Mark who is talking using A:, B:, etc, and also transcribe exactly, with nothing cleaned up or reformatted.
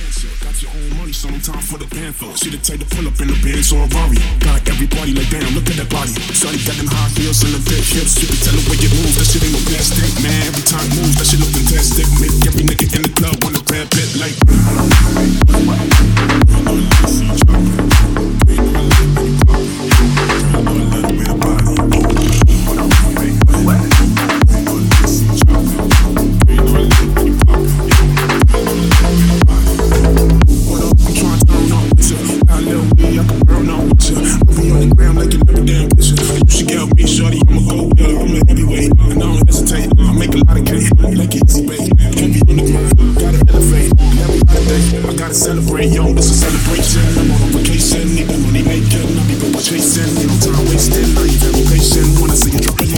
A: Got your own money, so no time for the band for. She the type to pull up in the Benz or a Rari. Got everybody like damn, look at that body. Shawty got them high heels and the big hips. You can tell the way it moves, that shit ain't no plastic. Man, every time it moves, that shit look fantastic. Make every nigga in the club wanna grab it like. Celebrate, yo, this is a celebration. I'm on vacation, need the money making. I'll be chasing, no time wasting. Not even patient. Wanna see you drop it.